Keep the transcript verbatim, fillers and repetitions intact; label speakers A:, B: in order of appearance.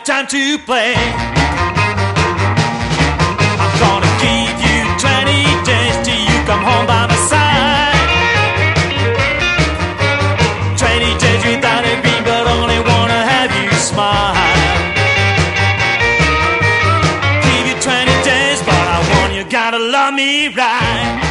A: time to play. I'm gonna give you twenty days till you come home by my side. Twenty days without a beat, but only wanna have you smile. Give you twenty days, but I want you gotta love me right.